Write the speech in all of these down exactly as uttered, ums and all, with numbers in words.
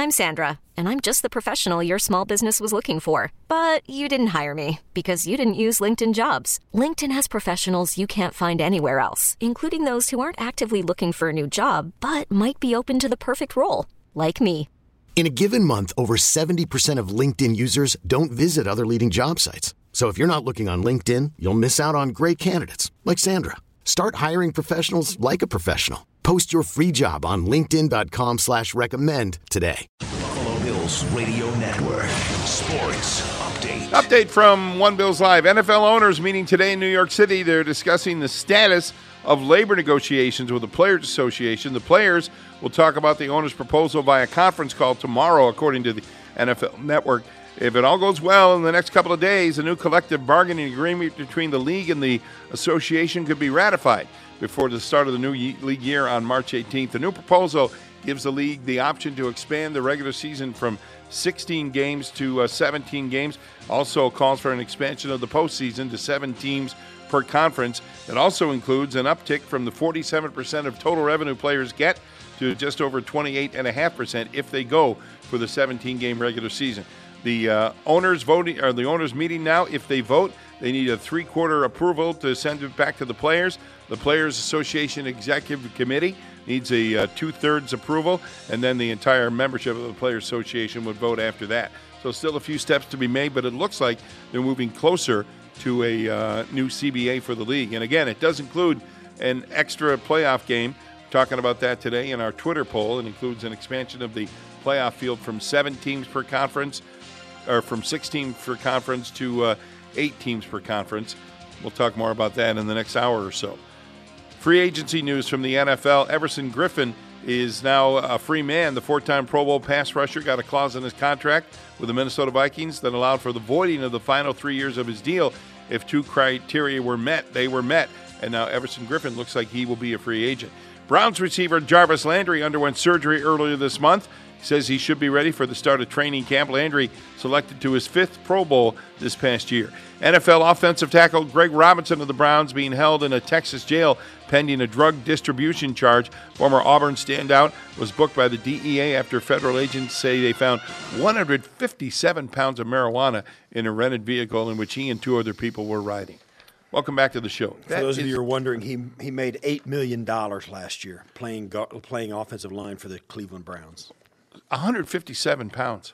I'm Sandra, and I'm just the professional your small business was looking for. But you didn't hire me because you didn't use LinkedIn Jobs. LinkedIn has professionals you can't find anywhere else, including those who aren't actively looking for a new job, but might be open to the perfect role, like me. In a given month, over seventy percent of LinkedIn users don't visit other leading job sites. So if you're not looking on LinkedIn, you'll miss out on great candidates like Sandra. Start hiring professionals like a professional. Post your free job on linkedin.com slash recommend today. Buffalo Bills Radio Network. Sports Update. Update from One Bills Live. N F L owners meeting today in New York City. They're discussing the status of labor negotiations with the Players Association. The players will talk about the owners' proposal via conference call tomorrow, according to the N F L Network. If it all goes well in the next couple of days, a new collective bargaining agreement between the league and the association could be ratified before the start of the new league year on March eighteenth. The new proposal gives the league the option to expand the regular season from sixteen games to uh, seventeen games. Also calls for an expansion of the postseason to seven teams per conference. It also includes an uptick from the forty-seven percent of total revenue players get to just over twenty-eight point five percent if they go for the seventeen-game regular season. The uh, owners voting, or the owners meeting now. If they vote, they need a three-quarter approval to send it back to the players. The Players Association Executive Committee needs a uh, two-thirds approval, and then the entire membership of the Players Association would vote after that. So still a few steps to be made, but it looks like they're moving closer to a uh, new C B A for the league. And again, it does include an extra playoff game. We're talking about that today in our Twitter poll. It includes an expansion of the playoff field from seven teams per conference, or from six teams per conference to uh, eight teams per conference. We'll talk more about that in the next hour or so. Free agency news from the N F L. Everson Griffin is now a free man. The four-time Pro Bowl pass rusher got a clause in his contract with the Minnesota Vikings that allowed for the voiding of the final three years of his deal if two criteria were met. They were met, and now Everson Griffin looks like he will be a free agent. Browns receiver Jarvis Landry underwent surgery earlier this month. He says he should be ready for the start of training camp. Landry selected to his fifth Pro Bowl this past year. N F L offensive tackle Greg Robinson of the Browns being held in a Texas jail pending a drug distribution charge. Former Auburn standout was booked by the D E A after federal agents say they found one hundred fifty-seven pounds of marijuana in a rented vehicle in which he and two other people were riding. Welcome back to the show. For that those of you who are wondering, he he made eight million dollars last year playing playing offensive line for the Cleveland Browns. one hundred fifty-seven pounds.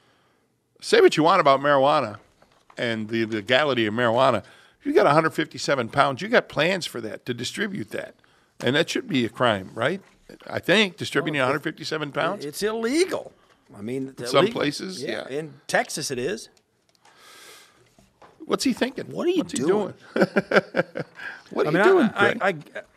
Say what you want about marijuana and the legality of marijuana. If you got one hundred fifty-seven pounds, you got plans for that, to distribute that. And that should be a crime, right? I think, distributing one hundred fifty-seven pounds. It's illegal. I mean, in some places, yeah. yeah. In Texas, it is. What's he thinking? What are you What's doing? He doing? What are I you mean, doing, I, I, I,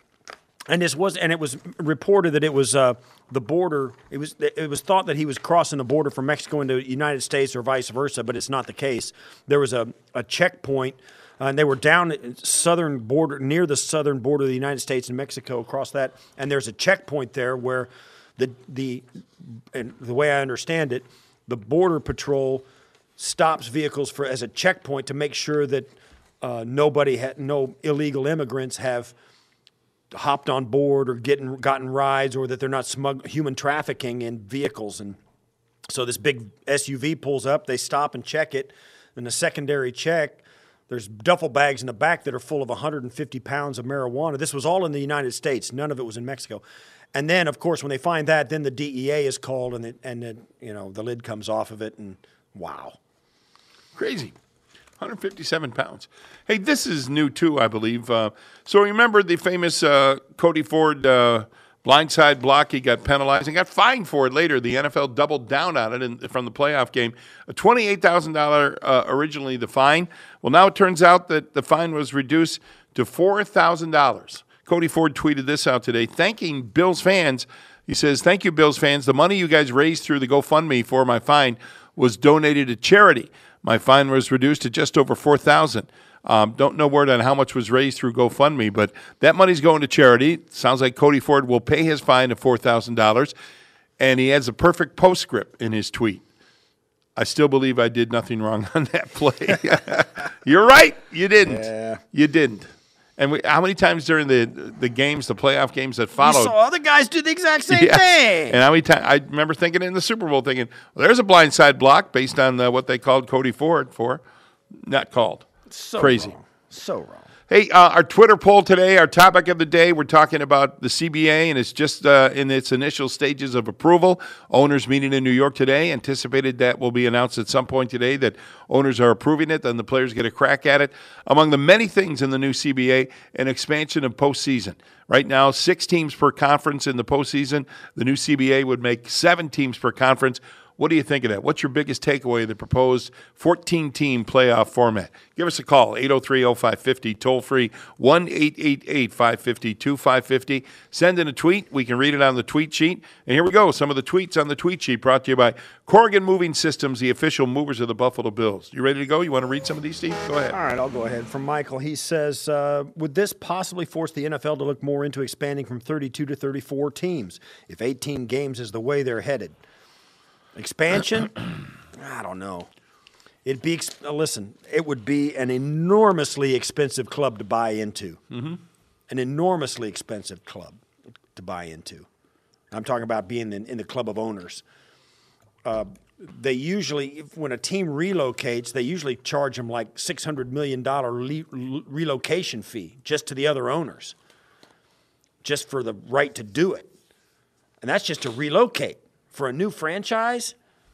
and this was, and it was reported that it was uh, the border. It was, it was thought that he was crossing the border from Mexico into the United States or vice versa, but it's not the case. There was a, a checkpoint, uh, and they were down at southern border, near the southern border of the United States and Mexico, across that, and there's a checkpoint there where the the, and the way I understand it, the Border Patrol stops vehicles for as a checkpoint to make sure that uh, nobody, ha- no illegal immigrants have hopped on board or getting gotten rides, or that they're not smug human trafficking in vehicles. And so this big S U V pulls up, they stop and check it, and the secondary check, there's duffel bags in the back that are full of one hundred fifty pounds of marijuana. This was all in the United States. None of it was in Mexico. And then, of course, when they find that, then the D E A is called, and it, and it, you know, the lid comes off of it, and wow. Crazy. one hundred fifty-seven pounds. Hey, this is new, too, I believe. Uh, so remember the famous uh, Cody Ford uh, blindside block? He got penalized and got fined for it later. The N F L doubled down on it in, from the playoff game. A twenty-eight thousand dollars uh, originally the fine. Well, now it turns out that the fine was reduced to four thousand dollars. Cody Ford tweeted this out today, thanking Bills fans. He says, "Thank you, Bills fans. The money you guys raised through the GoFundMe for my fine was donated to charity. My fine was reduced to just over four thousand dollars. Um, don't know word on how much was raised through GoFundMe, but that money's going to charity. Sounds like Cody Ford will pay his fine of four thousand dollars, and he has a perfect postscript in his tweet. I still believe I did nothing wrong on that play. You're right. You didn't. Yeah. You didn't. And we, how many times during the the games, the playoff games that You followed, saw other guys do the exact same Yes. thing. And how many times I remember thinking in the Super Bowl, thinking, well, there's a blindside block based on uh, what they called Cody Ford for. Not called. So Crazy. wrong. So wrong. Hey, uh, our Twitter poll today, our topic of the day, we're talking about the C B A, and it's just uh, in its initial stages of approval. Owners meeting in New York today. Anticipated that will be announced at some point today that owners are approving it, then the players get a crack at it. Among the many things in the new C B A, an expansion of postseason. Right now, six teams per conference in the postseason. The new C B A would make seven teams per conference. What do you think of that? What's your biggest takeaway of the proposed fourteen-team playoff format? Give us a call, eight oh three oh five five oh, toll-free, one eight eight eight five five zero two five five zero. Send in a tweet. We can read it on the tweet sheet. And here we go, some of the tweets on the tweet sheet brought to you by Corrigan Moving Systems, the official movers of the Buffalo Bills. You ready to go? You want to read some of these, Steve? Go ahead. All right, I'll go ahead. From Michael, he says, uh, would this possibly force the N F L to look more into expanding from thirty-two to thirty-four teams if eighteen games is the way they're headed? Expansion? I don't know. It'd be ex- listen. It would be an enormously expensive club to buy into. Mm-hmm. An enormously expensive club to buy into. I'm talking about being in, in the club of owners. Uh, they usually, if, when a team relocates, they usually charge them like six hundred million dollars le- relocation fee just to the other owners, just for the right to do it, and that's just to relocate. For a new franchise?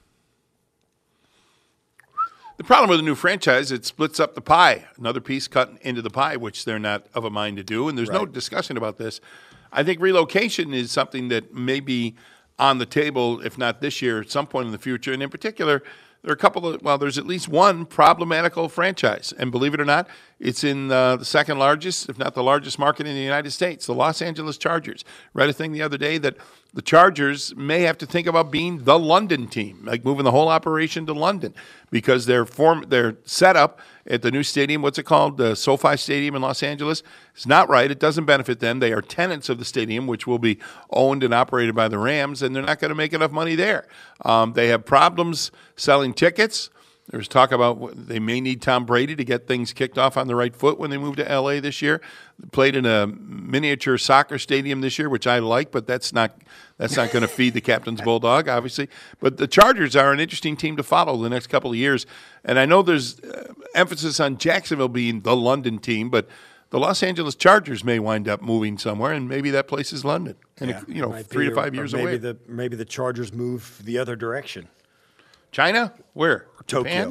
The problem with a new franchise, it splits up the pie. Another piece cut into the pie, which they're not of a mind to do, and there's right. no discussion about this. I think relocation is something that may be on the table, if not this year, at some point in the future. And in particular, there are a couple of, well, there's at least one problematical franchise. And believe it or not, it's in uh, the second largest, if not the largest market in the United States, the Los Angeles Chargers. Read a thing the other day that the Chargers may have to think about being the London team, like moving the whole operation to London, because their form, their setup at the new stadium, what's it called, the SoFi Stadium in Los Angeles, is not right. It doesn't benefit them. They are tenants of the stadium, which will be owned and operated by the Rams, and they're not going to make enough money there. Um, they have problems selling tickets. There's talk about they may need Tom Brady to get things kicked off on the right foot when they move to L A this year. They played in a miniature soccer stadium this year, which I like, but that's not that's not going to feed the captain's bulldog, obviously. But the Chargers are an interesting team to follow the next couple of years. And I know there's uh, emphasis on Jacksonville being the London team, but the Los Angeles Chargers may wind up moving somewhere, and maybe that place is London. And yeah, you know, three to five years maybe away. The, maybe the Chargers move the other direction. China? Where? Tokyo. Japan?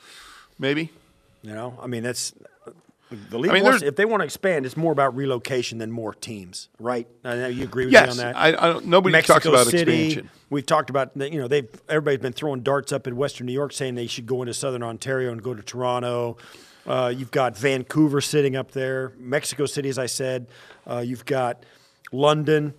Maybe. You know, I mean, that's the league. I mean, wants, if they want to expand, it's more about relocation than more teams, right? I know you agree with yes, me on that. I, I don't, nobody Mexico talks about City, expansion. We've talked about, you know, they've everybody's been throwing darts up in Western New York, saying they should go into Southern Ontario and go to Toronto. Uh, you've got Vancouver sitting up there, Mexico City, as I said. Uh, you've got London,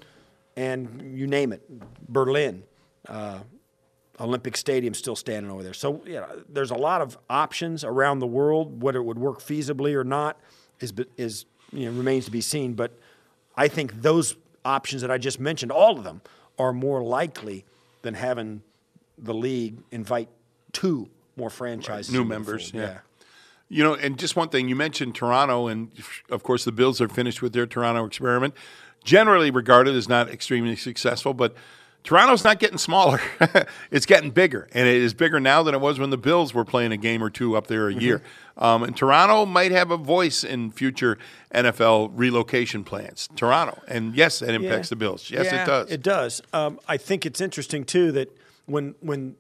and you name it, Berlin. Uh, Olympic Stadium still standing over there. So, you know, there's a lot of options around the world. Whether it would work feasibly or not is, is you know, remains to be seen. But I think those options that I just mentioned, all of them, are more likely than having the league invite two more franchises. Right. New members, yeah. yeah. You know, and just one thing, you mentioned Toronto, and of course the Bills are finished with their Toronto experiment. Generally regarded as not extremely successful, but Toronto's not getting smaller. It's getting bigger, and it is bigger now than it was when the Bills were playing a game or two up there a year. Mm-hmm. Um, and Toronto might have a voice in future N F L relocation plans. Toronto. And, yes, that impacts yeah. the Bills. Yes, yeah, it does. It does. Um, I think it's interesting, too, that when when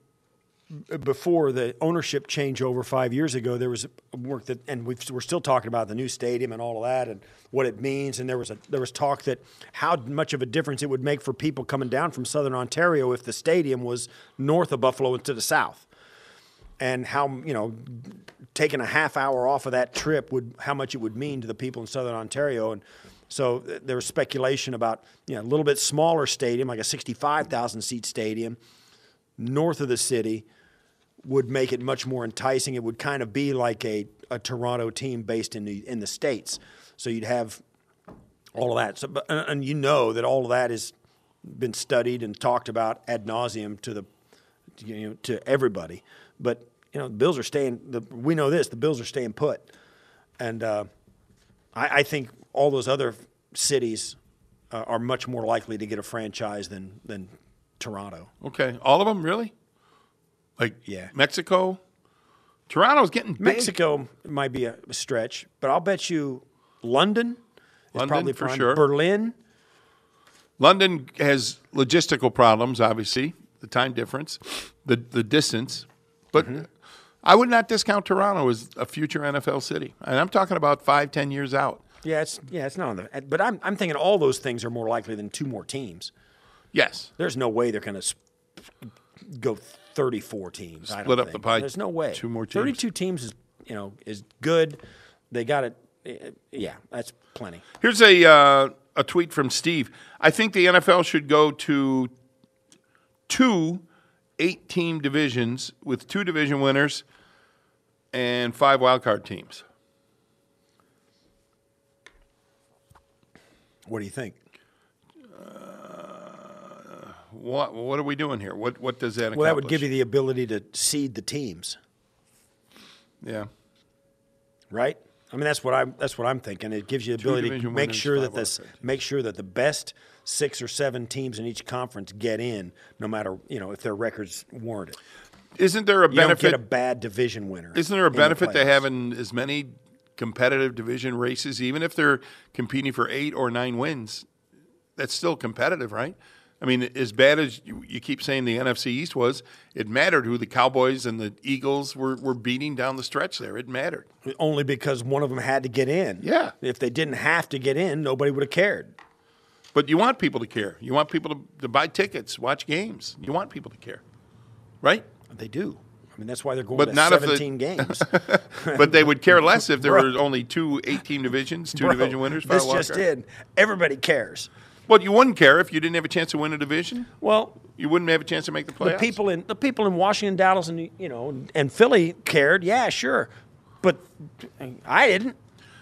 before the ownership changeover five years ago, there was work that, and we've, we're still talking about the new stadium and all of that and what it means. And there was a there was talk that how much of a difference it would make for people coming down from Southern Ontario if the stadium was north of Buffalo and to the south, and how, you know, taking a half hour off of that trip would how much it would mean to the people in Southern Ontario. And so there was speculation about, you know, a little bit smaller stadium, like a sixty-five thousand seat stadium north of the city, would make it much more enticing. It would kind of be like a, a Toronto team based in the in the States. So you'd have all of that. So, but, and you know that all of that has been studied and talked about ad nauseum to the you know to everybody. But you know the Bills are staying. The, we know this. The Bills are staying put, and uh, I, I think all those other cities uh, are much more likely to get a franchise than than Toronto. Okay, all of them, really? Like Yeah. Mexico? Toronto's getting big. Mexico might be a stretch, but I'll bet you London is London, probably for prime. sure. Berlin. London has logistical problems, obviously, the time difference, the the distance. But Mm-hmm. I would not discount Toronto as a future N F L city. And I'm talking about five, ten years out. Yeah, it's yeah, it's not on the. But I'm I'm thinking all those things are more likely than two more teams. Yes. There's no way they're going to sp- go thirty-four teams. I don't Split up the think. pie, There's no way. two more teams. thirty-two teams is you know is good. They got it. eh, Yeah, that's plenty. Here's a uh, a tweet from Steve. I think the N F L should go to two eight-team divisions with two division winners and five wildcard teams. What do you think? What what are we doing here? What what does that accomplish? Well, that would give you the ability to seed the teams, yeah. right? I mean, that's what I'm. That's what I'm thinking. It gives you the Two ability to division make winners, sure five that this, wild cards. make sure that the best six or seven teams in each conference get in, no matter you know if their records warrant it. Isn't there a You don't benefit? get a bad division winner. Isn't there a in the benefit to playoffs. having as many competitive division races, even if they're competing for eight or nine wins? That's still competitive, right? I mean, as bad as you, you keep saying the N F C East was, it mattered who the Cowboys and the Eagles were, were beating down the stretch there. It mattered. Only because one of them had to get in. Yeah. If they didn't have to get in, nobody would have cared. But you want people to care. You want people to, to buy tickets, watch games. You want people to care, right? They do. I mean, that's why they're going But to not if the- seventeen games. But they would care less if there Bro. were only two eight-team divisions, two Bro, division winners, five This wild just cards. in. Everybody cares. Well, you wouldn't care if you didn't have a chance to win a division. Well, You wouldn't have a chance to make the the playoffs. people in the people in Washington, Dallas, and you know, and Philly cared. Yeah, sure, but I didn't.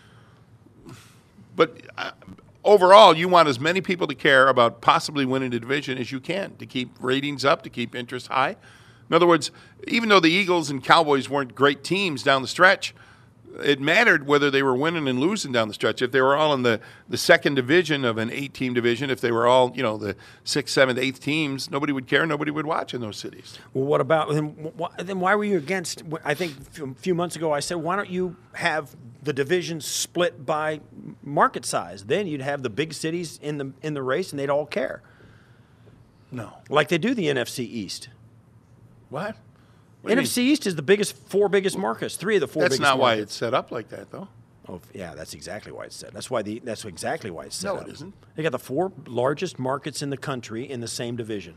But uh, overall, you want as many people to care about possibly winning the division as you can to keep ratings up, to keep interest high. In other words, even though the Eagles and Cowboys weren't great teams down the stretch, it mattered whether they were winning and losing down the stretch. If they were all in the, the second division of an eight-team division, if they were all, you know, the sixth, seventh, eighth teams, nobody would care. Nobody would watch in those cities. Well, what about then? wh- Then why were you against? I think a few months ago I said, why don't you have the division split by market size? Then you'd have the big cities in the in the race, and they'd all care, No. like they do the N F C East. What? What do you N F C East is the biggest, four biggest markets, three of the four mean? That's biggest not why markets. it's set up like that, though. Oh, yeah, that's exactly why it's set. That's why the that's exactly why it's set No, up. it isn't. They got the four largest markets in the country in the same division.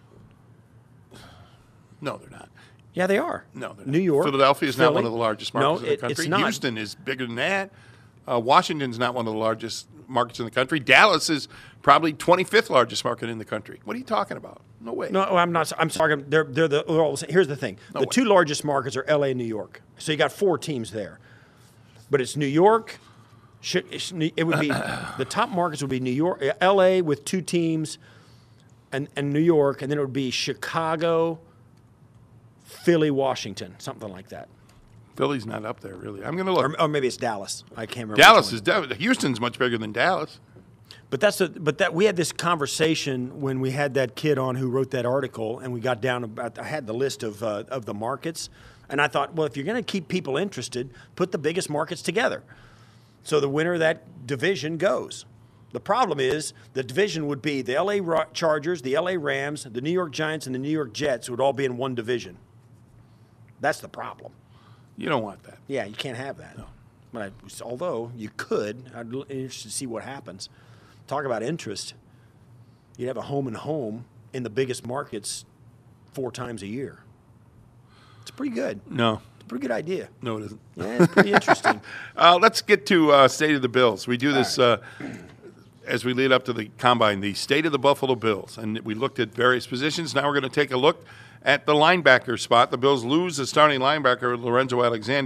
No, they're not. Yeah, they are. No, they're New not. York, Philadelphia is not Philly. one of the largest No, markets in the it- country. it's not. Houston is bigger than that. Uh, Washington's not one of the largest markets in the country. Dallas is probably twenty-fifth largest market in the country. What are you talking about? No way. No, I'm not. I'm talking. They're they're the. They're all the same. Here's the thing: the way. two largest markets are L A and New York. So you got four teams there, but it's New York. Should it would be the top markets would be New York, L A with two teams, and and New York, and then it would be Chicago, Philly, Washington, something like that, Philly's not up there, really. I'm going to look. or, or maybe it's Dallas. I can't remember. Dallas which is one. de- Houston's much bigger than Dallas. But that's a, but that we had this conversation when we had that kid on who wrote that article, and we got down about. I had the list of uh, of the markets, and I thought, well, if you're going to keep people interested, put the biggest markets together, so the winner of that division goes. The problem is the division would be the L A Ra- Chargers, the L A Rams, the New York Giants, and the New York Jets would all be in one division. That's the problem. You don't want that. Yeah, you can't have that. No. But I, although you could, I'd l- interested to see what happens. Talk about interest. You'd have a home and home in the biggest markets four times a year. It's pretty good. No. It's a pretty good idea. No, it isn't. Yeah, it's pretty interesting. Uh, let's get to uh, State of the Bills. We do this uh, as we lead up to the Combine, the State of the Buffalo Bills. And we looked at various positions. Now we're going to take a look at the linebacker spot. The Bills lose the starting linebacker, Lorenzo Alexander.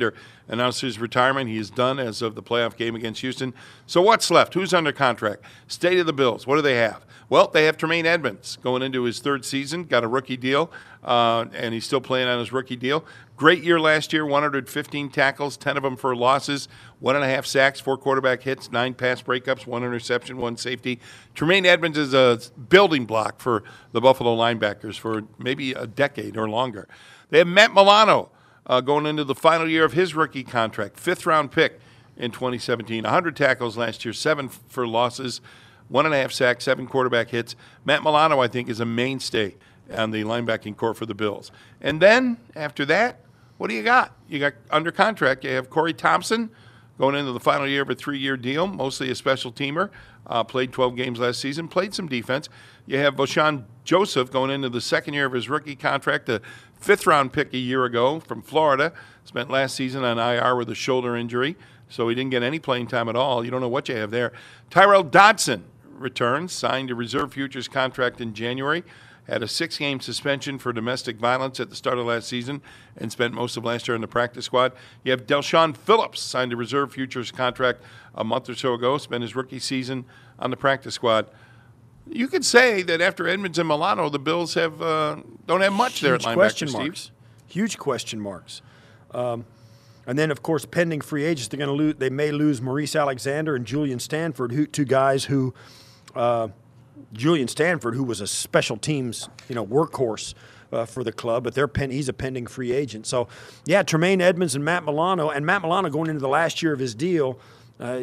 announced his retirement. He is done as of the playoff game against Houston. So what's left? Who's under contract? State of the Bills. What do they have? Well, they have Tremaine Edmonds going into his third season, got a rookie deal, uh, and he's still playing on his rookie deal. Great year last year, one hundred fifteen tackles, ten of them for losses, one and a half sacks, four quarterback hits, nine pass breakups, one interception, one safety. Tremaine Edmonds is a building block for the Buffalo linebackers for maybe a decade or longer. They have Matt Milano uh, going into the final year of his rookie contract, fifth-round pick in twenty seventeen, one hundred tackles last year, seven for losses, one and a half sacks, seven quarterback hits. Matt Milano, I think, is a mainstay on the linebacking core for the Bills. And then, after that, what do you got? You got under contract, you have Corey Thompson going into the final year of a three-year deal, mostly a special teamer, uh, played twelve games last season, played some defense. You have Vosean Joseph going into the second year of his rookie contract, a fifth-round pick a year ago from Florida, spent last season on I R with a shoulder injury, so he didn't get any playing time at all. You don't know what you have there. Tyrel Dodson returns, signed a reserve futures contract in January, had a six-game suspension for domestic violence at the start of last season and spent most of last year in the practice squad. You have Del'Shawn Phillips, signed a reserve futures contract a month or so ago, spent his rookie season on the practice squad. You could say that after Edmonds and Milano, the Bills have uh, don't have much there at linebacker, question Steve. marks. Huge question marks. Um, and then, of course, pending free agents, they're going to lose. They may lose Maurice Alexander and Julian Stanford, who, two guys who. Uh, Julian Stanford, who was a special teams, you know, workhorse uh, for the club, but they're pen- he's a pending free agent. So, yeah, Tremaine Edmonds and Matt Milano, and Matt Milano going into the last year of his deal, uh,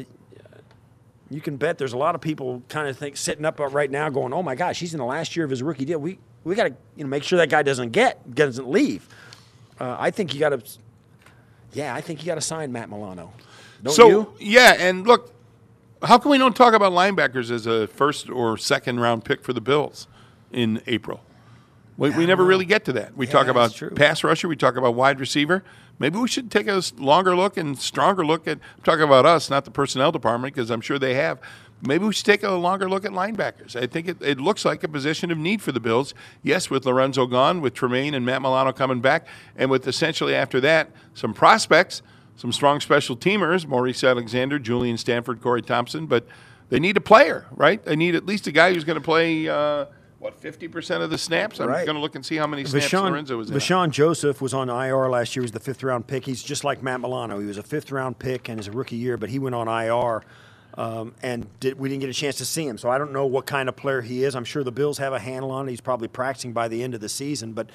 you can bet there's a lot of people kind of think sitting up right now going, oh my gosh, he's in the last year of his rookie deal. We we got to you know make sure that guy doesn't get doesn't leave. Uh, I think you got to, yeah, I think you got to sign Matt Milano. Don't so you? yeah, and look. How come we don't talk about linebackers as a first or second round pick for the Bills in April? We, we never really get to that. We Yeah, talk about that's true. pass rusher. We talk about wide receiver. Maybe we should take a longer look and stronger look at – I'm talking about us, not the personnel department, because I'm sure they have. Maybe we should take a longer look at linebackers. I think it, it looks like a position of need for the Bills. Yes, with Lorenzo gone, with Tremaine and Matt Milano coming back, and with essentially after that some prospects – some strong special teamers, Maurice Alexander, Julian Stanford, Corey Thompson, but they need a player, right? They need at least a guy who's going to play, uh, what, fifty percent of the snaps? I'm Right. going to look and see how many snaps Vosean, Lorenzo was in. Vosean Joseph was on I R last year. He was the fifth-round pick. He's just like Matt Milano. He was a fifth-round pick in his rookie year, but he went on I R, um, and did, we didn't get a chance to see him. So I don't know what kind of player he is. I'm sure the Bills have a handle on it. He's probably practicing by the end of the season, but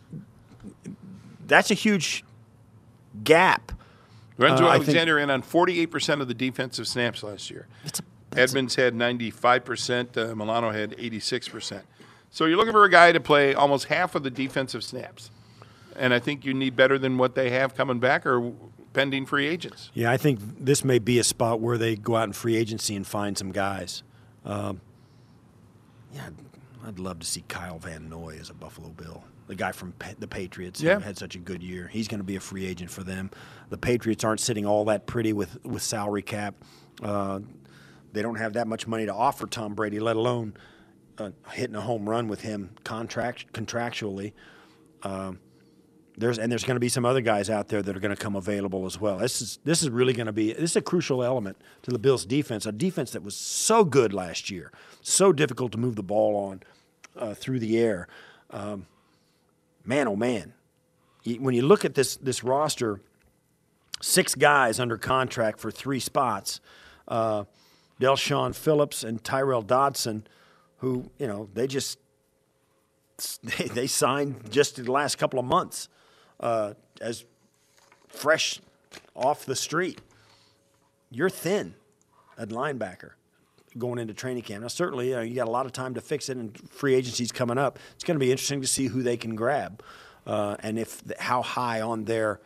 that's a huge gap. Lorenzo uh, Alexander in on forty-eight percent of the defensive snaps last year. It's a, that's Edmonds had ninety-five percent. Uh, Milano had eighty-six percent. So you're looking for a guy to play almost half of the defensive snaps. And I think you need better than what they have coming back or pending free agents. Yeah, I think this may be a spot where they go out in free agency and find some guys. Um, yeah, I'd, I'd love to see Kyle Van Noy as a Buffalo Bill, the guy from pa- the Patriots. Yeah. Who had such a good year. He's going to be a free agent for them. The Patriots aren't sitting all that pretty with, with salary cap. Uh, they don't have that much money to offer Tom Brady, let alone uh, hitting a home run with him contract contractually. Um, There's and there's going to be some other guys out there that are going to come available as well. This is this is really going to be this is a crucial element to the Bills' defense, a defense that was so good last year, so difficult to move the ball on uh, through the air. Um, man, oh man, when you look at this this roster, six guys under contract for three spots, uh, Del'Shawn Phillips and Tyrel Dodson, who you know they just they, they signed just in the last couple of months. Uh, as fresh off the street. You're thin at linebacker going into training camp. Now, certainly, uh, you got a lot of time to fix it, and free agency's coming up. It's going to be interesting to see who they can grab uh, and if how high on their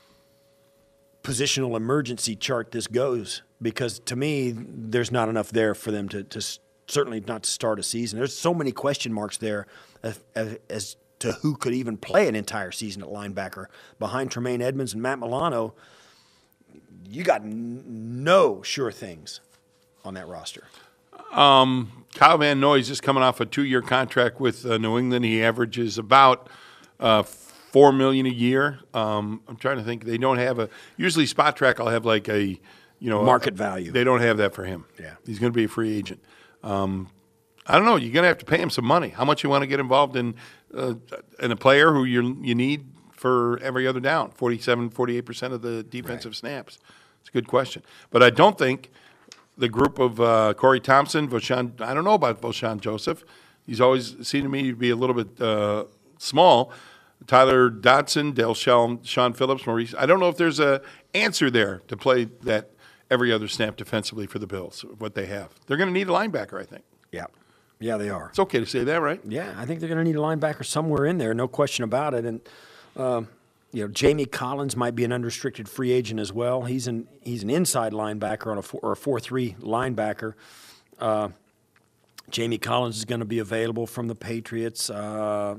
positional emergency chart this goes. Because to me, there's not enough there for them to, to certainly not to start a season. There's so many question marks there as, as, as to who could even play an entire season at linebacker. Behind Tremaine Edmonds and Matt Milano, you got n- no sure things on that roster. Um, Kyle Van Noy is just coming off a two-year contract with uh, New England. He averages about uh, four million dollars a year. Um, I'm trying to think. They don't have a – usually Spot Track will have like a, you know – market value. They don't have that for him. Yeah. He's going to be a free agent. Um, I don't know. You're going to have to pay him some money. How much you want to get involved in uh, in a player who you you need for every other down, forty-seven, forty-eight percent of the defensive right. snaps? It's a good question. But I don't think the group of uh, Corey Thompson, Voshon, I don't know about Voshon Joseph. He's always seemed to me to be a little bit uh, small. Tyler Dodson, Dale Shell, Sean Phillips, Maurice. I don't know if there's a answer there to play that every other snap defensively for the Bills, what they have. They're going to need a linebacker, I think. Yeah. Yeah, they are. It's okay to say that, right? Yeah, I think they're going to need a linebacker somewhere in there, no question about it. And, um, you know, Jamie Collins might be an unrestricted free agent as well. He's an he's an inside linebacker on a four, or a four three linebacker. Uh, Jamie Collins is going to be available from the Patriots. Uh,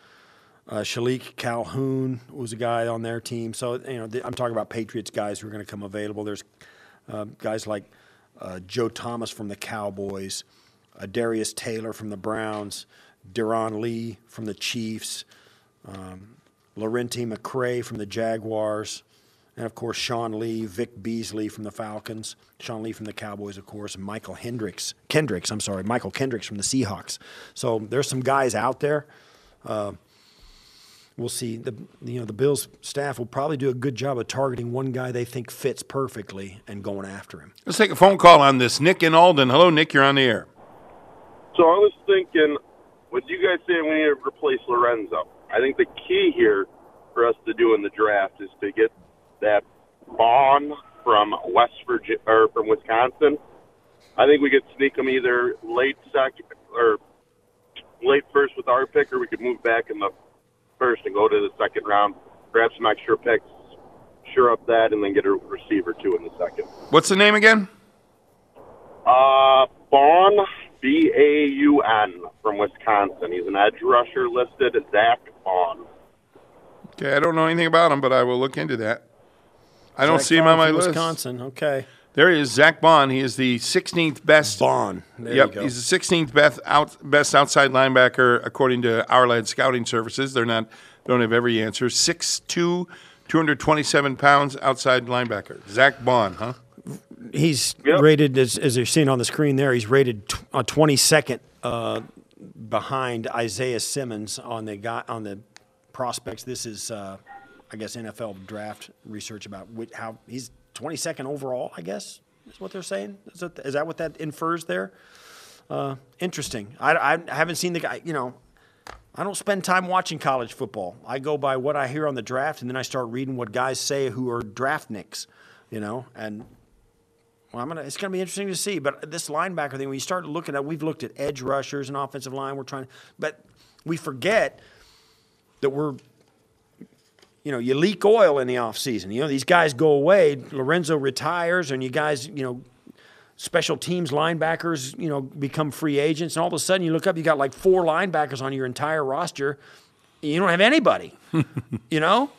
uh, Shalik Calhoun was a guy on their team. So, you know, I'm talking about Patriots guys who are going to come available. There's uh, guys like uh, Joe Thomas from the Cowboys, uh, Darius Taylor from the Browns, Deron Lee from the Chiefs, um, Laurenti McCray from the Jaguars, and, of course, Sean Lee, Vic Beasley from the Falcons, Sean Lee from the Cowboys, of course, and Michael Hendricks, Kendricks, I'm sorry, Michael Kendricks from the Seahawks. So there's some guys out there. Uh, we'll see. The you know the Bills staff will probably do a good job of targeting one guy they think fits perfectly and going after him. Let's take a phone call on this. Nick in Alden. Hello, Nick. You're on the air. So I was thinking, with you guys saying we need to replace Lorenzo, I think the key here for us to do in the draft is to get that Vaughn from West Virginia or from Wisconsin. I think we could sneak him either late second or late first with our pick, or we could move back in the first and go to the second round, grab some extra picks, sure up that, and then get a receiver too in the second. What's the name again? Uh, Vaughn, B A U N, from Wisconsin. He's an edge rusher listed, Zach Vaughn. Okay, I don't know anything about him, but I will look into that. I don't Zach see him Vaughn on my from list. Wisconsin, okay. There he is, Zach Bond. He is the sixteenth best. Vaughn. There yep, you go. He's the sixteenth best out best outside linebacker according to Ourlad Scouting Services. They're not don't have every answer. six two, two hundred twenty-seven pounds outside linebacker. Zach Bond, huh? He's Yep. rated, as, as you're seeing on the screen there, he's rated t- uh, twenty-second uh, behind Isaiah Simmons on the guy, on the prospects. This is, uh, I guess, N F L draft research about which, how he's twenty-second overall, I guess, is what they're saying. Is that, is that what that infers there? Uh, interesting. I, I haven't seen the guy, you know, I don't spend time watching college football. I go by what I hear on the draft, and then I start reading what guys say who are draftniks, you know, and well, I'm gonna, it's going to be interesting to see. But this linebacker thing, when you start looking at, we've looked at edge rushers and offensive line. We're trying, but we forget that we're, you know, you leak oil in the offseason. You know, these guys go away. Lorenzo retires, and you guys, you know, special teams linebackers, you know, become free agents. And all of a sudden you look up, you got like four linebackers on your entire roster. You don't have anybody, you know?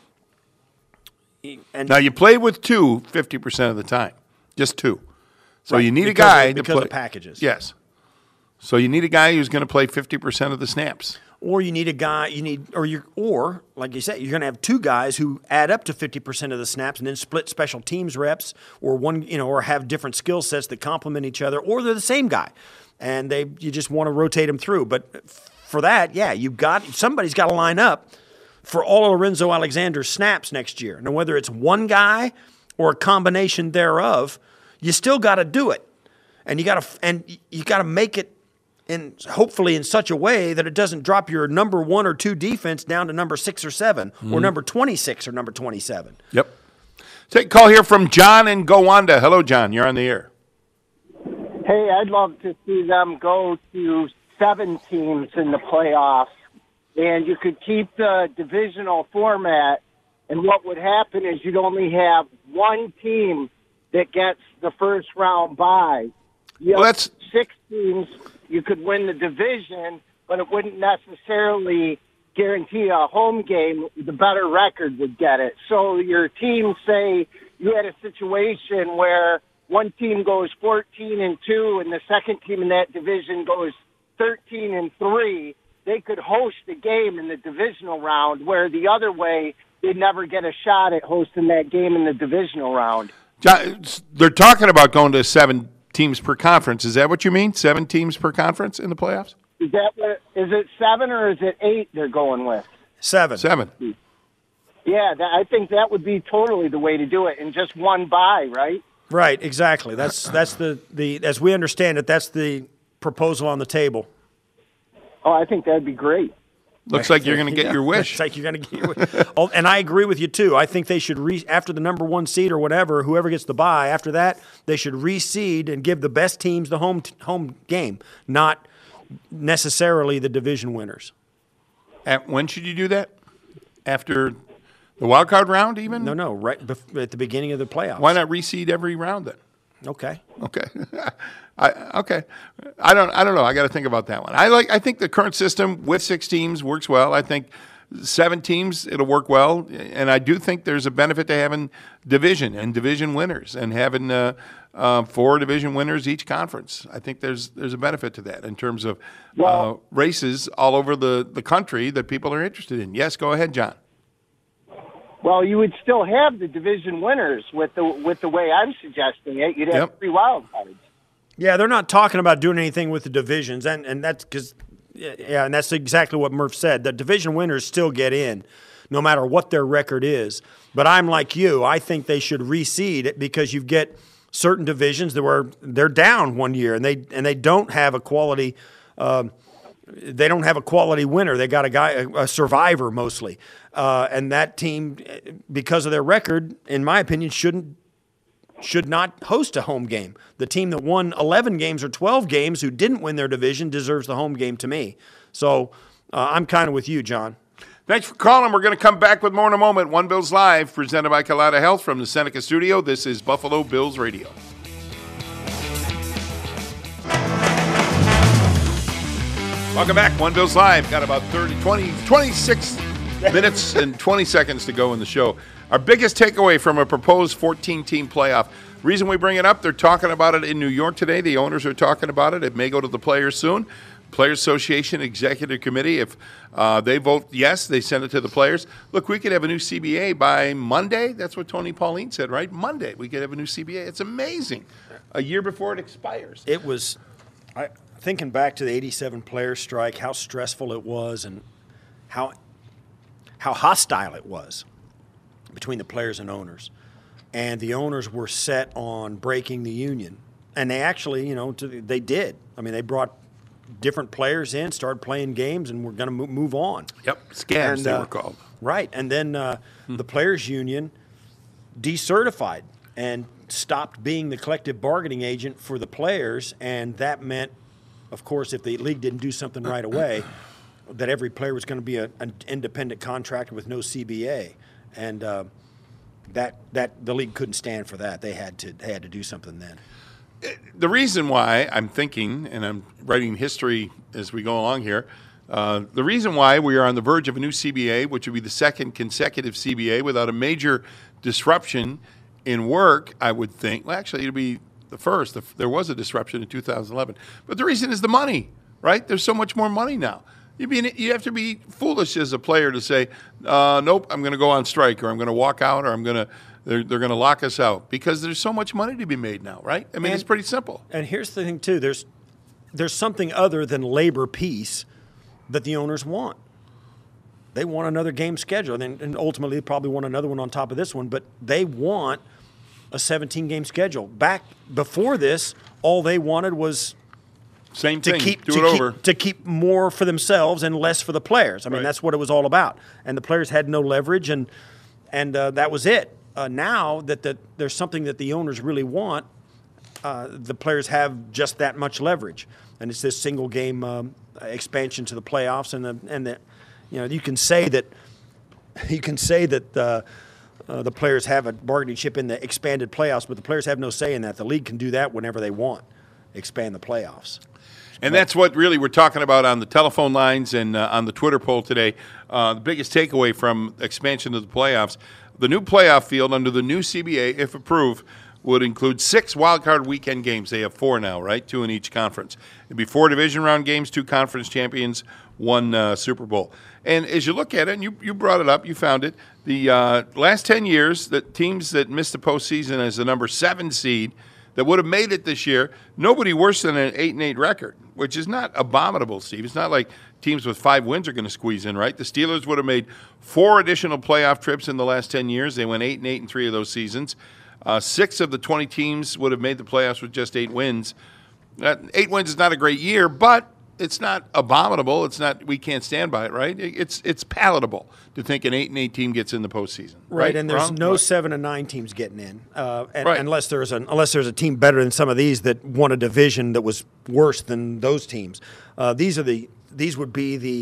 And Now, you play with two fifty percent of the time. Just two. So Right, you need a because guy of- to because play. of packages. Yes. So you need a guy who's going to play fifty percent of the snaps. Or you need a guy, you need, or you, or like you said, you're going to have two guys who add up to fifty percent of the snaps, and then split special teams reps, or one, you know, or have different skill sets that complement each other, or they're the same guy, and they, you just want to rotate them through. But for that, yeah, you got somebody's got to line up for all of Lorenzo Alexander's snaps next year. Now, whether it's one guy or a combination thereof, you still got to do it, and you got to, and you got to make it. And hopefully in such a way that it doesn't drop your number one or two defense down to number six or seven, mm-hmm. or number twenty-six or number twenty-seven. Yep. Take a call here from John in Gowanda. Hello, John. You're on the air. Hey, I'd love to see them go to seven teams in the playoffs, and you could keep the divisional format, and what would happen is you'd only have one team that gets the first round bye. You Well, have that's six teams. You could win the division, but it wouldn't necessarily guarantee a home game. The better record would get it. So your team, say you had a situation where one team goes fourteen and two, and the second team in that division goes thirteen and three. they could host a game in the divisional round, where the other way they'd never get a shot at hosting that game in the divisional round. John, they're talking about going to seven teams per conference. Is that what you mean? Seven teams per conference in the playoffs? Is that what, is it seven or is it eight they're going with? Seven. Seven. Yeah, that, I think that would be totally the way to do it, and just one bye, right? Right, exactly. That's that's the, the as we understand it, that's the proposal on the table. Oh, I think that'd be great. Looks like you're going to get Yeah, your wish. Looks like you're going to get your wish. Oh, and I agree with you too. I think they should re after the number one seed or whatever, whoever gets the bye after that, they should reseed and give the best teams the home t- home game, not necessarily the division winners. At, when should you do that? After the wild card round, even? No, no, right bef- at the beginning of the playoffs. Why not reseed every round then? Okay. Okay. I okay. I don't I don't know. I got to think about that one. I like I think the current system with six teams works well. I think seven teams it'll work well, and I do think there's a benefit to having division and division winners and having uh, uh, four division winners each conference. I think there's there's a benefit to that in terms of uh, races all over the, the country that people are interested in. Yes, go ahead, John. Well, you would still have the division winners with the with the way I'm suggesting it. You'd have Yep. three wild cards. Yeah, they're not talking about doing anything with the divisions, and, and that's because, yeah, and that's exactly what Murph said. The division winners still get in, no matter what their record is. But I'm like you. I think they should reseed it because you get certain divisions that were they're down one year, and they and they don't have a quality. Um, they don't have a quality winner. They got a guy, a, a survivor mostly, uh, and that team, because of their record, in my opinion, shouldn't. should not host a home game. The team that won eleven games or twelve games who didn't win their division deserves the home game to me. So uh, I'm kind of with you, John. Thanks for calling. We're going to come back with more in a moment. One Bills Live, presented by Kaleida Health from the Seneca Studio. This is Buffalo Bills Radio. Welcome back. One Bills Live. Got about thirty, twenty, twenty-six minutes and twenty seconds to go in the show. Our biggest takeaway from a proposed fourteen-team playoff. Reason we bring it up, they're talking about it in New York today. The owners are talking about it. It may go to the players soon. Players Association Executive Committee, if uh, they vote yes, they send it to the players. Look, we could have a new C B A by Monday. That's what Tony Pauline said, right? Monday, we could have a new C B A. It's amazing. A year before it expires. It was, I thinking back to the eighty-seven players strike, how stressful it was and how how hostile it was between the players and owners. And the owners were set on breaking the union. And they actually, you know, they did. I mean, they brought different players in, started playing games, and we're going to move on. Yep, scams and, they uh, were called. Right. And then uh, hmm. the players union decertified and stopped being the collective bargaining agent for the players. And that meant, of course, if the league didn't do something right away, that every player was going to be a, an independent contractor with no C B A. And uh, that that the league couldn't stand for that. They had to they had to do something then. The reason why I'm thinking, and I'm writing history as we go along here, uh, the reason why we are on the verge of a new C B A, which would be the second consecutive C B A without a major disruption in work, I would think. Well, actually, it'll be the first. There was a disruption in two thousand eleven. But the reason is the money, right? There's so much more money now. You'd be, you have to be foolish as a player to say, uh, nope, I'm going to go on strike, or I'm going to walk out, or I'm going to they're, they're going to lock us out, because there's so much money to be made now, right? I mean, and, it's pretty simple. And here's the thing, too. There's there's something other than labor peace that the owners want. They want another game schedule, and, and ultimately they probably want another one on top of this one, but they want a seventeen-game schedule. Back before this, all they wanted was Same to thing. keep Do to it keep, over. to keep more for themselves and less for the players. I mean, Right. that's what it was all about. And the players had no leverage, and and uh, that was it. Uh, now that the, there's something that the owners really want, uh, the players have just that much leverage, and it's this single game um, expansion to the playoffs. And the and the you know you can say that you can say that. Uh, Uh, the players have a bargaining chip in the expanded playoffs, but the players have no say in that. The league can do that whenever they want, expand the playoffs. And that's what really we're talking about on the telephone lines and uh, on the Twitter poll today. Uh, the biggest takeaway from expansion of the playoffs, the new playoff field under the new C B A, if approved, would include six wildcard weekend games. They have four now, right? Two in each conference. It'd be four division round games, two conference champions, one uh, Super Bowl. And as you look at it, and you, you brought it up, you found it, the uh, last ten years, the teams that missed the postseason as the number seven seed that would have made it this year, nobody worse than an eight and eight record, which is not abominable, Steve. It's not like teams with five wins are going to squeeze in, right? The Steelers would have made four additional playoff trips in the last ten years. They went eight and eight in three of those seasons. Uh, six of the twenty teams would have made the playoffs with just eight wins. Uh, eight wins is not a great year, but it's not abominable. It's not, we can't stand by it, right? It's it's palatable to think an eight and eight team gets in the postseason, right? Right, and there's Wrong? no What? seven and nine teams getting in, uh, and, Right. unless there's an unless there's a team better than some of these that won a division that was worse than those teams. Uh, these are the these would be the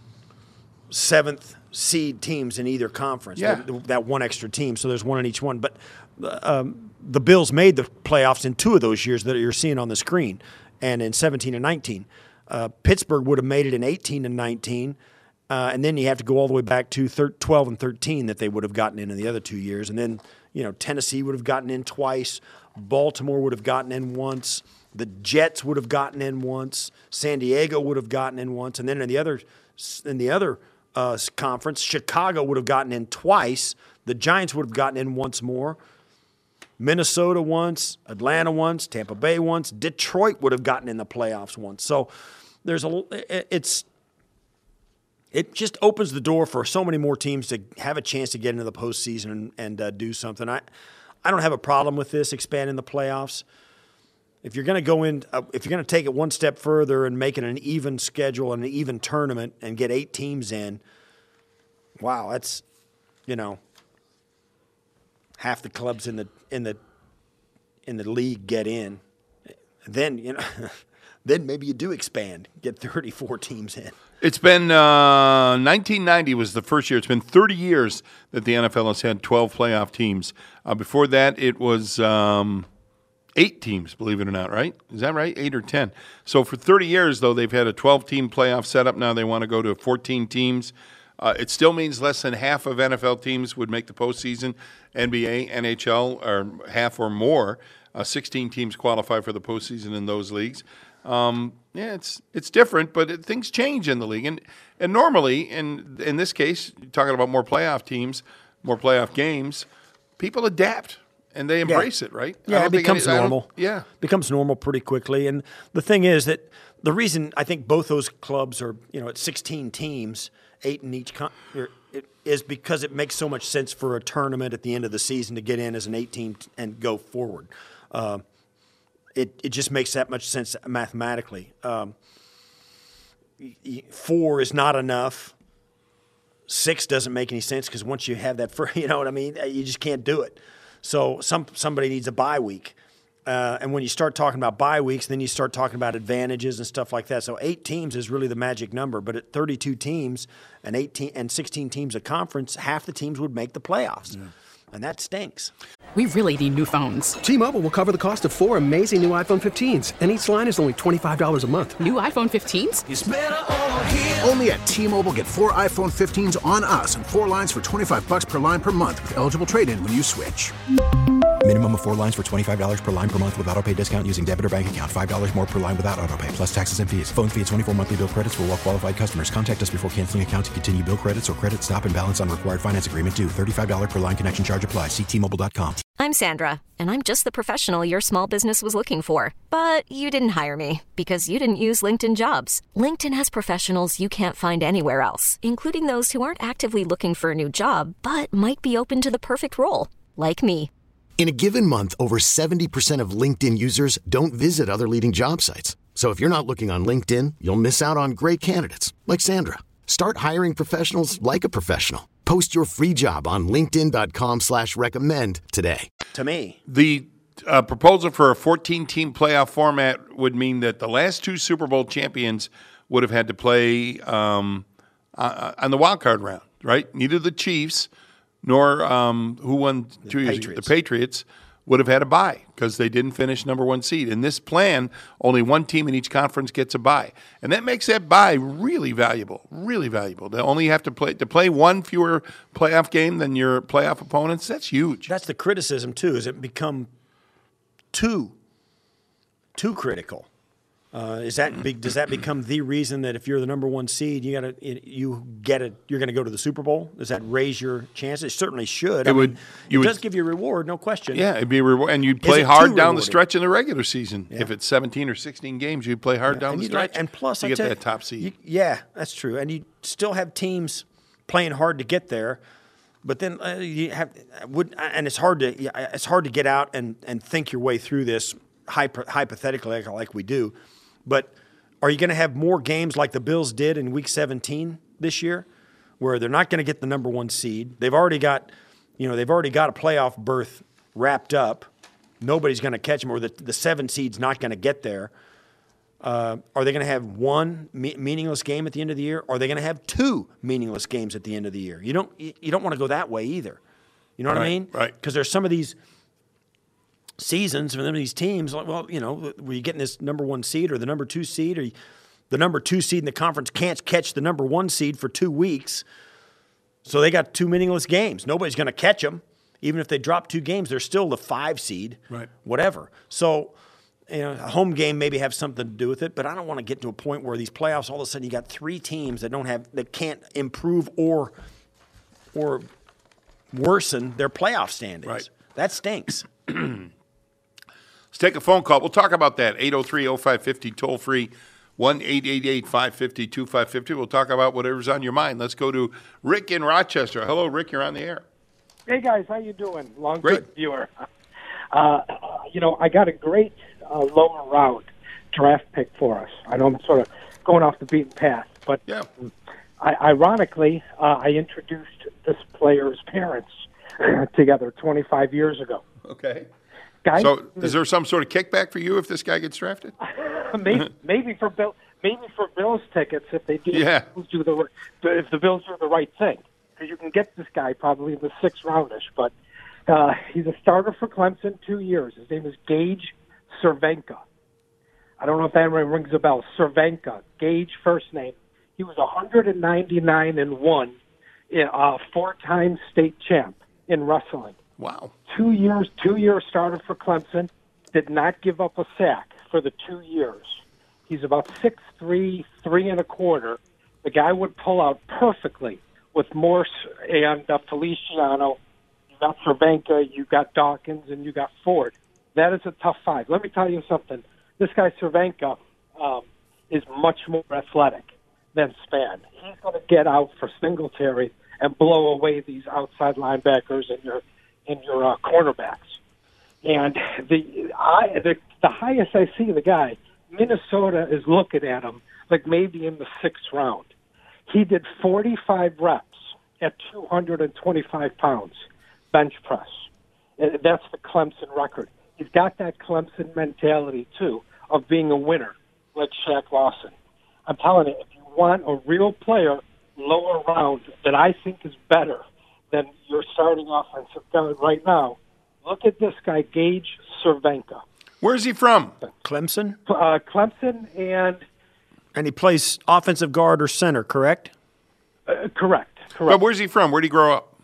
seventh seed teams in either conference. Yeah. that, that one extra team, so there's one in each one. But um, the Bills made the playoffs in two of those years that you're seeing on the screen, and in seventeen and nineteen. Uh, Pittsburgh would have made it in eighteen and nineteen, uh, and then you have to go all the way back to thir- twelve and thirteen that they would have gotten in in the other two years. And then, you know, Tennessee would have gotten in twice, Baltimore would have gotten in once, the Jets would have gotten in once, San Diego would have gotten in once, and then in the other in the other uh, conference, Chicago would have gotten in twice, the Giants would have gotten in once more. Minnesota once, Atlanta once, Tampa Bay once, Detroit would have gotten in the playoffs once. So there's a it's it just opens the door for so many more teams to have a chance to get into the postseason and, and uh, do something. I I don't have a problem with this expanding the playoffs. If you're going to go in, uh, if you're going to take it one step further and make it an even schedule and an even tournament and get eight teams in, wow, that's you know. half the clubs in the in the in the league get in, then you know, then maybe you do expand, get thirty-four teams in. It's been uh, nineteen ninety was the first year. It's been thirty years that the N F L has had twelve playoff teams. Uh, before that, it was um, eight teams. Believe it or not, right? Is that right? Eight or ten. So for thirty years, though, they've had a twelve-team playoff setup. Now they want to go to fourteen teams. Uh, it still means less than half of N F L teams would make the postseason. N B A, N H L are half or more. Uh, sixteen teams qualify for the postseason in those leagues. Um, yeah, it's it's different, but it, things change in the league. And and normally, in in this case, you're talking about more playoff teams, more playoff games, people adapt and they embrace yeah. it, right? I Yeah, don't it think becomes any- I don't- normal. Yeah. becomes normal pretty quickly. And the thing is that the reason I think both those clubs are, you know, at sixteen teams, eight in each, con- or it, is because it makes so much sense for a tournament at the end of the season to get in as an eight-team t- and go forward. Uh, it it just makes that much sense mathematically. Um, y- y- four is not enough. Six doesn't make any sense because once you have that, for, you know what I mean, you just can't do it. So some somebody needs a bye week. Uh, and when you start talking about bye weeks, then you start talking about advantages and stuff like that. So eight teams is really the magic number. But at thirty-two teams and eighteen and sixteen teams a conference, half the teams would make the playoffs, yeah. And that stinks. We really need new phones. T-Mobile will cover the cost of four amazing new iPhone fifteens, and each line is only twenty-five dollars a month. New iPhone fifteens? It's better over here. Only at T-Mobile, get four iPhone fifteens on us and four lines for twenty-five bucks per line per month with eligible trade-in when you switch. Minimum of four lines for twenty-five dollars per line per month with autopay discount using debit or bank account. five dollars more per line without autopay, plus taxes and fees. Phone fee at twenty-four monthly bill credits for well-qualified customers. Contact us before canceling account to continue bill credits or credit stop and balance on required finance agreement due. thirty-five dollars per line connection charge applies. See T Mobile dot com. I'm Sandra, and I'm just the professional your small business was looking for. But you didn't hire me because you didn't use LinkedIn Jobs. LinkedIn has professionals you can't find anywhere else, including those who aren't actively looking for a new job, but might be open to the perfect role, like me. In a given month, over seventy percent of LinkedIn users don't visit other leading job sites. So if you're not looking on LinkedIn, you'll miss out on great candidates like Sandra. Start hiring professionals like a professional. Post your free job on linkedin dot com slash recommend today. To me, The uh, proposal for a fourteen-team playoff format would mean that the last two Super Bowl champions would have had to play um, uh, on the wild card round, right? Neither the Chiefs nor um, who won two years ago, the Patriots would have had a bye because they didn't finish number one seed. In this plan, only one team in each conference gets a bye. And that makes that bye really valuable, really valuable. They only have to play to play one fewer playoff game than your playoff opponents. That's huge. That's the criticism, too, is it become too, too critical. Uh, is that big? Does that become the reason that if you're the number one seed, you got to you get it? You're going to go to the Super Bowl. Does that raise your chances? It certainly should. It I would. Mean, you it would, does give you a reward, no question. Yeah, it'd be a reward, and you'd Is play it hard too down the rewarding? stretch in the regular season. Yeah. If it's seventeen or sixteen games, you'd play hard Yeah, down and the you'd like- stretch. and plus, to I get tell you, that top seed. you- yeah, that's true. And you still have teams playing hard to get there, but then uh, you have would and it's hard to yeah, it's hard to get out and, and think your way through this hypo, hypothetically like, like we do. But are you going to have more games like the Bills did in Week seventeen this year, where they're not going to get the number one seed? They've already got, you know, they've already got a playoff berth wrapped up. Nobody's going to catch them, or the the seven seed's not going to get there. Uh, are they going to have one me- meaningless game at the end of the year? Or are they going to have two meaningless games at the end of the year? You don't you, you don't want to go that way either. You know what Right, I mean? right. Because there's some of these seasons for them, these teams, like, well, you know, were you getting this number one seed or the number two seed, or you, the number two seed in the conference can't catch the number one seed for two weeks, so they got two meaningless games. Nobody's going to catch them. Even if they drop two games, they're still the five seed, Right. whatever. So, you know, a home game maybe have something to do with it, but I don't want to get to a point where these playoffs, all of a sudden you got three teams that don't have, that can't improve or, or worsen their playoff standings. Right. That stinks. Let's take a phone call. We'll talk about that. eight oh three oh five five oh, toll free, one eight eight eight five five zero two five five zero. We'll talk about whatever's on your mind. Let's go to Rick in Rochester. Hello, Rick. You're on the air. Hey, guys. How you doing? Long Great. viewer. Uh, you know, I got a great uh, lower round draft pick for us. I know I'm sort of going off the beaten path, but yeah. I, ironically, uh, I introduced this player's parents together twenty-five years ago. Okay. Guy, so is there some sort of kickback for you if this guy gets drafted? maybe, maybe for Bill, maybe for Bills tickets if they do, Yeah. do the if the Bills do the right thing, because you can get this guy probably in the sixth roundish. But uh, he's a starter for Clemson two years. His name is Gage Cervenka. I don't know if that rings a bell. Cervenka, Gage first name. He was one ninety-nine and one, uh, four-time state champ in wrestling. Wow. Two years, two years starter for Clemson, did not give up a sack for the two years. He's about six three, three and a quarter. The guy would pull out perfectly with Morse and uh, Feliciano. You got Cervenka, you got Dawkins, and you got Ford. That is a tough five. Let me tell you something. This guy Cervenka um, is much more athletic than Spann. He's going to get out for Singletary and blow away these outside linebackers and your and your uh, cornerbacks. And the, I, the the highest I see the guy, Minnesota is looking at him like maybe in the sixth round. He did forty-five reps at two hundred twenty-five pounds bench press. And that's the Clemson record. He's got that Clemson mentality, too, of being a winner, like Shaq Lawson. I'm telling you, if you want a real player lower round that I think is better than your starting offensive guard right now, look at this guy, Gage Cervenka. Where's he from? Clemson? Uh, Clemson, and... And he plays offensive guard or center, correct? Uh, correct, correct. But where's he from? Where'd he grow up?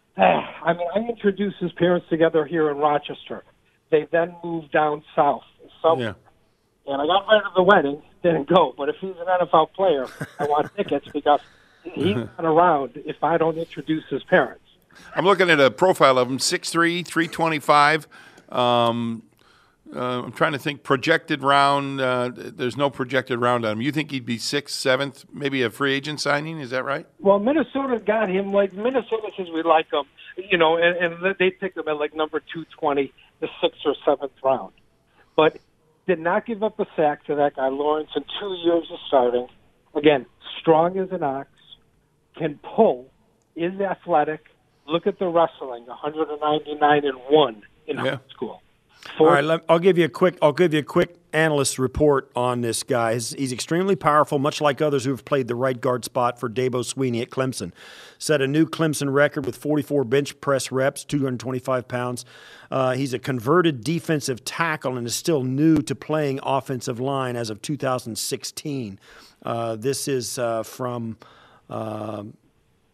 I mean, I introduced his parents together here in Rochester. They then moved down south. So, Yeah. And I got invited to the wedding, didn't go. But if he's an N F L player, I want tickets because he's not around if I don't introduce his parents. I'm looking at a profile of him, six three, three twenty-five. Um, uh, I'm trying to think projected round. Uh, there's no projected round on him. You think he'd be sixth, seventh, maybe a free agent signing? Is that right? Well, Minnesota got him. Like Minnesota says we like him, you know, and, and they picked him at like number two twenty, the sixth or seventh round. But did not give up a sack to that guy Lawrence in two years of starting. Again, strong as an ox, can pull, is athletic. Look at the wrestling, one ninety-nine and one in Yeah. high school. All right, let, I'll give you a quick. I'll give you a quick analyst report on this guy. He's, he's extremely powerful, much like others who have played the right guard spot for Dabo Sweeney at Clemson. Set a new Clemson record with forty-four bench press reps, two hundred twenty-five pounds. Uh, he's a converted defensive tackle and is still new to playing offensive line as of two thousand sixteen. Uh, this is uh, from. Uh,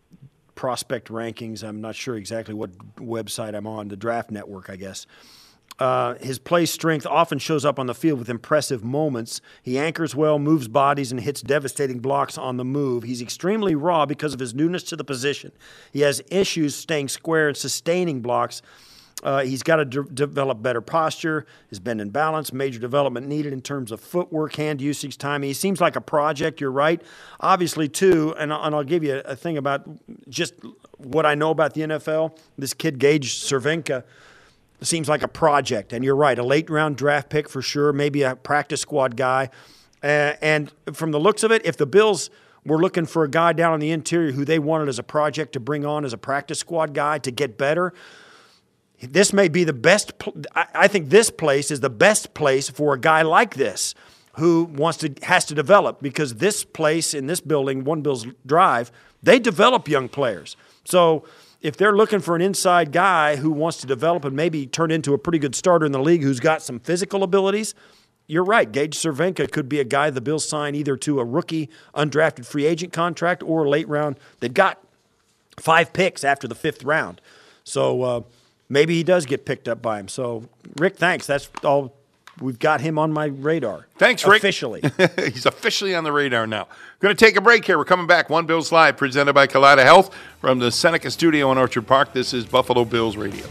Prospect rankings. I'm not sure exactly what website I'm on, the Draft Network, I guess. Uh, his play strength often shows up on the field with impressive moments. He anchors well, moves bodies, and hits devastating blocks on the move. He's extremely raw because of his newness to the position. He has issues staying square and sustaining blocks. Uh, he's got to de- develop better posture, his bend and balance, major development needed in terms of footwork, hand usage, timing. He seems like a project, you're right. Obviously, too, and, and I'll give you a, a thing about just what I know about the N F L. This kid, Gage Cervenka, seems like a project, and you're right, a late-round draft pick for sure, maybe a practice squad guy. Uh, and from the looks of it, if the Bills were looking for a guy down on the interior who they wanted as a project to bring on as a practice squad guy to get better, this may be the best pl- – I think this place is the best place for a guy like this who wants to has to develop, because this place in this building, One Bills Drive, they develop young players. So – if they're looking for an inside guy who wants to develop and maybe turn into a pretty good starter in the league who's got some physical abilities, you're right. Gage Cervenka could be a guy the Bills sign either to a rookie undrafted free agent contract or a late round. They've got five picks after the fifth round. So uh, maybe he does get picked up by him. So, Rick, thanks. That's all. We've got him on my radar. Thanks, Rick. Officially. He's officially on the radar now. Going to take a break here. We're coming back. One Bills Live, presented by Kaleida Health from the Seneca Studio in Orchard Park. This is Buffalo Bills Radio.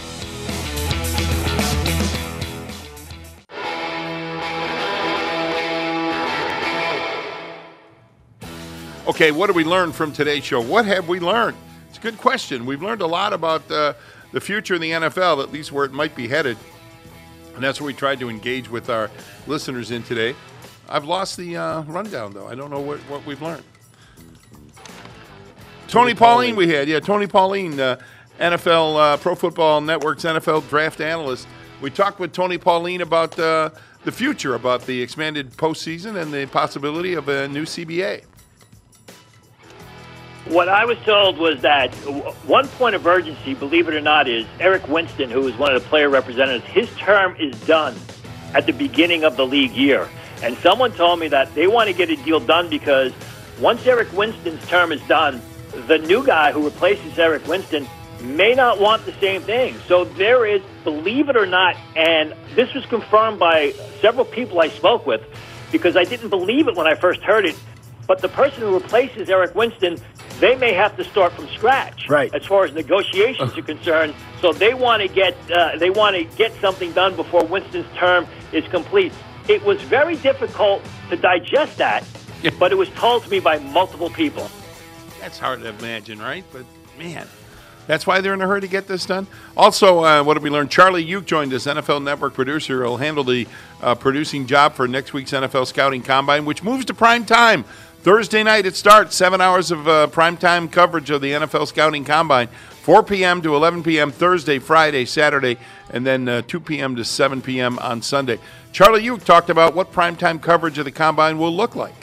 Okay, what did we learn from today's show? What have we learned? It's a good question. We've learned a lot about uh, the future in the N F L, at least where it might be headed. And that's what we tried to engage with our listeners in today. I've lost the uh, rundown, though. I don't know what, what we've learned. Tony, Tony Pauline, Pauline we had. Yeah, Tony Pauline, uh, N F L, uh, Pro Football Network's N F L draft analyst. We talked with Tony Pauline about uh, the future, about the expanded postseason and the possibility of a new C B A. What I was told was that one point of urgency, believe it or not, is Eric Winston, who is one of the player representatives. His term is done at the beginning of the league year. And someone told me that they want to get a deal done because once Eric Winston's term is done, the new guy who replaces Eric Winston may not want the same thing. So there is, believe it or not, and this was confirmed by several people I spoke with because I didn't believe it when I first heard it, but the person who replaces Eric Winston, they may have to start from scratch, right, as far as negotiations are concerned. So they want to get uh, they want to get something done before Winston's term is complete. It was very difficult to digest that, yeah. but it was told to me by multiple people. That's hard to imagine, right? But man, that's why they're in a hurry to get this done. Also, uh, what did we learn? Charlie Uke joined us, N F L Network producer. He'll handle the uh, producing job for next week's N F L Scouting Combine, which moves to prime time. Thursday night it starts, seven hours of uh, primetime coverage of the N F L Scouting Combine, four p.m. to eleven p.m. Thursday, Friday, Saturday, and then uh, two p.m. to seven p.m. on Sunday. Charlie Uke talked about what primetime coverage of the Combine will look like.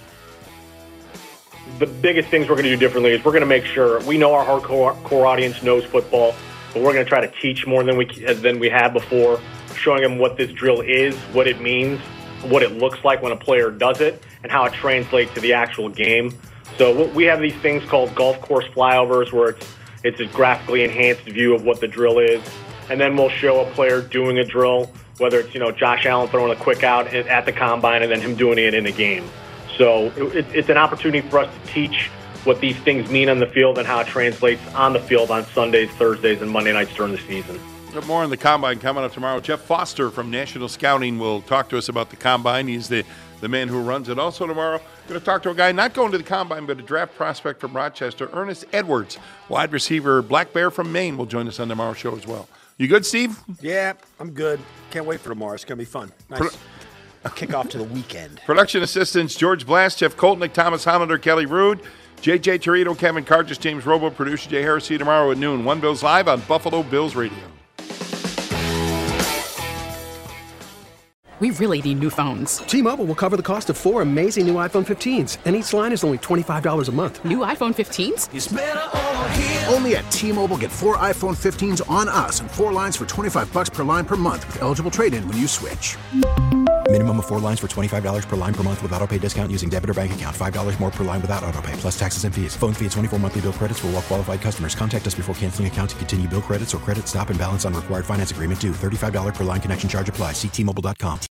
The biggest things we're going to do differently is we're going to make sure we know our hardcore core audience knows football, but we're going to try to teach more than we than we had before, showing them what this drill is, what it means, what it looks like when a player does it, and how it translates to the actual game. So we have these things called golf course flyovers where it's it's a graphically enhanced view of what the drill is. And then we'll show a player doing a drill, whether it's, you know, Josh Allen throwing a quick out at the combine and then him doing it in a game. So it, it's an opportunity for us to teach what these things mean on the field and how it translates on the field on Sundays, Thursdays, and Monday nights during the season. More on the Combine coming up tomorrow. Jeff Foster from National Scouting will talk to us about the Combine. He's the, the man who runs it. Also tomorrow, going to talk to a guy not going to the Combine, but a draft prospect from Rochester, Ernest Edwards, wide receiver, Black Bear from Maine, will join us on tomorrow's show as well. You good, Steve? Yeah, I'm good. Can't wait for tomorrow. It's going to be fun. Nice. Pro- Kick off to the weekend. Production assistants, George Blast, Jeff Koltnick, Thomas Hollander, Kelly Rude, J J Torito, Kevin Cargis, James Robo, producer Jay Harris. See you tomorrow at noon. One Bills Live on Buffalo Bills Radio. We really need new phones. T-Mobile will cover the cost of four amazing new iPhone fifteens, and each line is only twenty-five dollars a month. New iPhone fifteens? It's better over here. Only at T-Mobile, get four iPhone fifteens on us and four lines for twenty-five dollars per line per month with eligible trade-in when you switch. Minimum of four lines for twenty-five dollars per line per month with autopay discount using debit or bank account. five dollars more per line without autopay, plus taxes and fees. Phone fee at twenty-four monthly bill credits for well-qualified customers. Contact us before canceling account to continue bill credits or credit stop and balance on required finance agreement due. thirty-five dollars per line connection charge applies. See T Mobile dot com.